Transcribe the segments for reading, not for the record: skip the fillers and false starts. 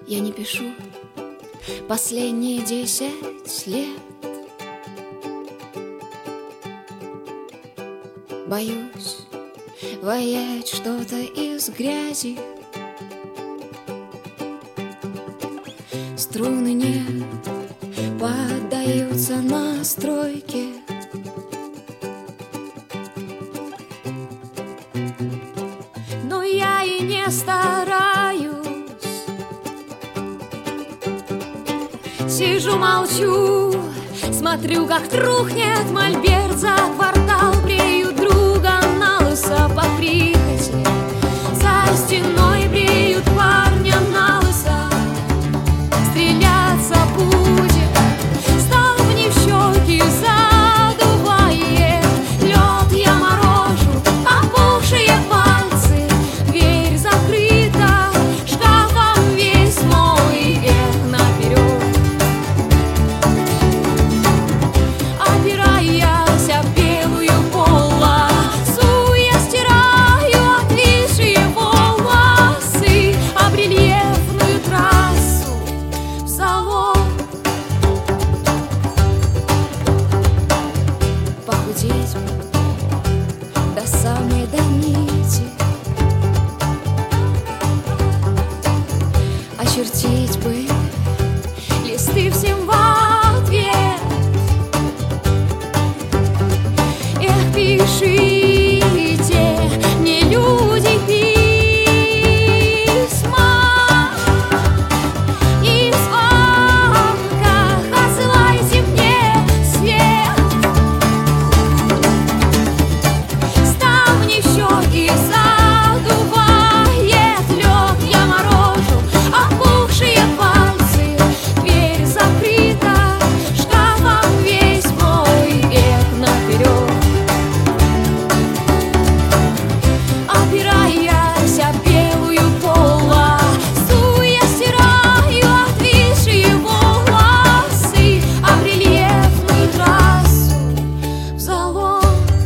Я не пишу последние 10 лет. Боюсь воять что-то из грязи. Струны не поддаются настройке. Но я и не стараюсь. Сижу, молчу, смотрю, как трухнет мольберт за квартал. Брею друга на лысо по прихоти. За стеной бреют парня на лысо. Стреляться будет, ставни в щеки задувает. Лед я морожу, опухшие пальцы. Дверь закрыта, шкафом весь мой век наперед. Опираясь об белую полосу, я стираю отвисшие волосы об рельефную трассу в салон. Похудеть бы до самой до нити, очертить бы листы всем в ответ. Эх, пишите мне, люди, письма. И в звонках отсылайте мне свет. Ставни в щеки задувает лед, я морожу опухшие пальцы. Дверь закрыта, шкафом весь мой век наперед. Опираясь об белую полосу, я стираю отвисшие волосы об рельефную трассу в залог.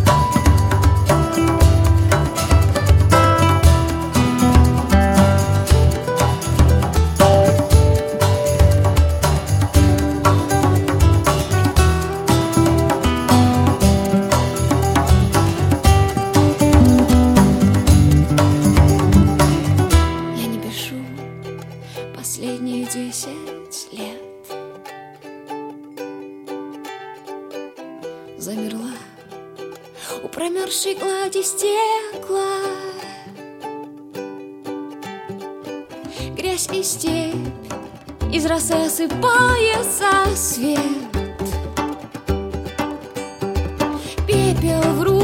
Я не пишу последние 10 лет. Замерла у промерзшей глади стекла. Грязь и степь, из росы осыпается свет. Пепел в руку